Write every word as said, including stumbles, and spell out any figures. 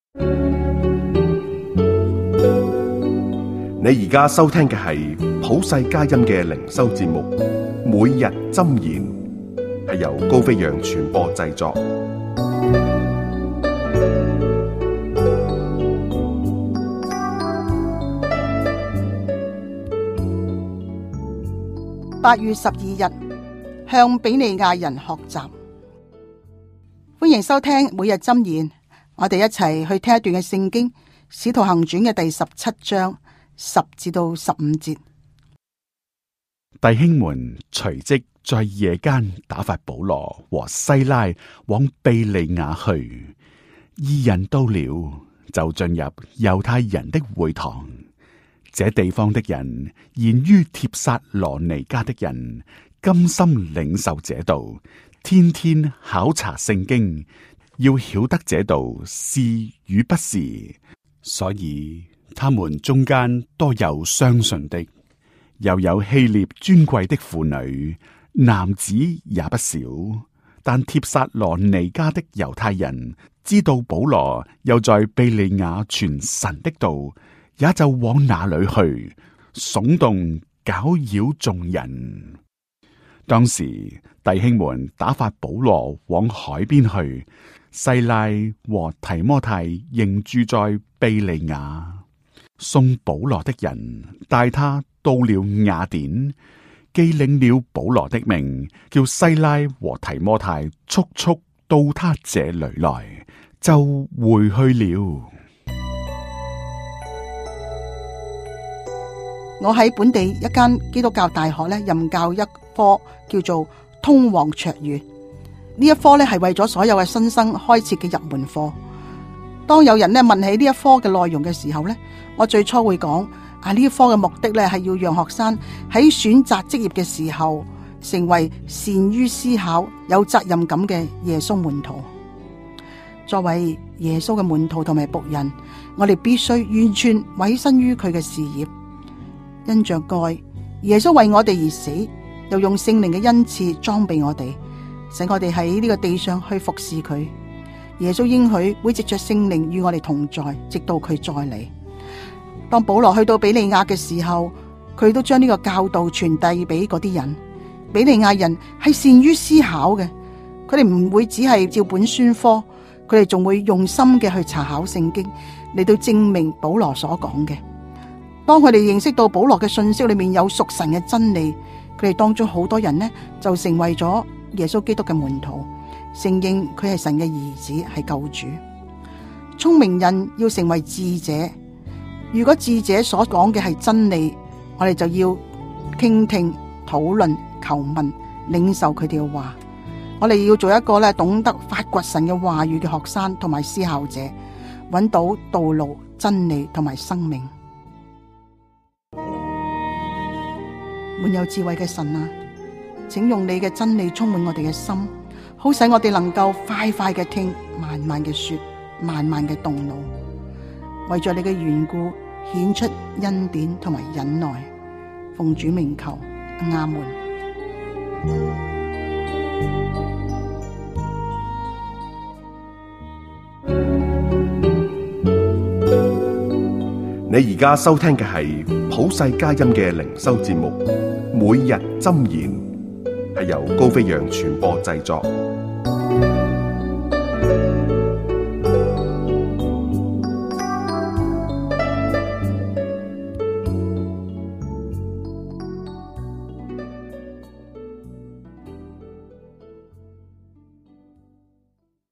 你而家收聽嘅係普世佳音嘅靈修節目，每日箴言，係由高飛揚傳播製作。 八月十二日，向比利亞人學習。歡迎收聽每日箴言，我哋一齊去聽一段嘅聖經《使徒行傳》嘅第十七章十至到十五節。 弟兄們隨即在夜間打發保羅和西拉往庇利亞去。二人到了，就進入猶太人的會堂。這地方的人言於帖撒羅尼迦的人，甘心領受這道，天天考察聖經，要曉得這道是與不是。所以他們中間多有相信的，又有希臘尊貴的婦女，男子也不少。但帖撒羅尼迦的猶太人知道保羅又在庇利亞傳神的道，也就往那裏去，聳動攪擾眾人。當時弟兄們打發保羅往海邊去，西拉和提摩太仍住在庇利亞。送保羅的人帶他到了雅典，既領了保羅的命，叫西拉和提摩太速速到他這裏來，就回去了。 我喺本地一間基督教大學咧任教一科叫做通往卓越，呢一科咧係為咗所有嘅新生開設嘅入門課。當有人咧問起呢一科嘅內容嘅時候咧，我最初會講啊，呢一科嘅目的咧係要讓學生喺選擇職業嘅時候，成為善於思考、有責任感嘅耶穌門徒。作為耶穌嘅門徒同埋僕人，我哋必須完全委身於佢嘅事業。因着愛，耶穌為我哋而死，又用聖靈嘅恩賜裝備我哋，使我哋喺呢個地上去服侍佢。耶穌應許會藉着聖靈與我哋同在，直到佢再嚟。當保羅去到比利亞嘅時候，佢都將呢個教導傳遞俾嗰啲人。比利亞人係善於思考嘅，佢哋唔會只係照本宣科，佢哋仲會用心嘅去查考聖經，嚟到證明保羅所講嘅。當佢哋認識到保羅嘅信息裏面有屬神嘅真理，佢哋當中好多人呢就成為咗耶穌基督嘅門徒，承認佢係神嘅兒子，係救主。聰明人要成為智者，如果智者所講嘅係真理，我哋就要傾聽、討論、求問、領受佢哋嘅話。我哋要做一個咧懂得發掘神嘅話語嘅學生同埋思考者，揾到道路、真理同埋生命。滿有智慧嘅神啊，請用你嘅真理充滿我哋嘅心，好使我哋能夠快快嘅聽，慢慢嘅說，慢慢嘅動腦，為咗你嘅緣故顯出恩典同埋忍耐。奉主名求，阿門。 你而家收聽嘅係普世佳音嘅靈修節目，每日箴言，係由高飛揚傳播製作。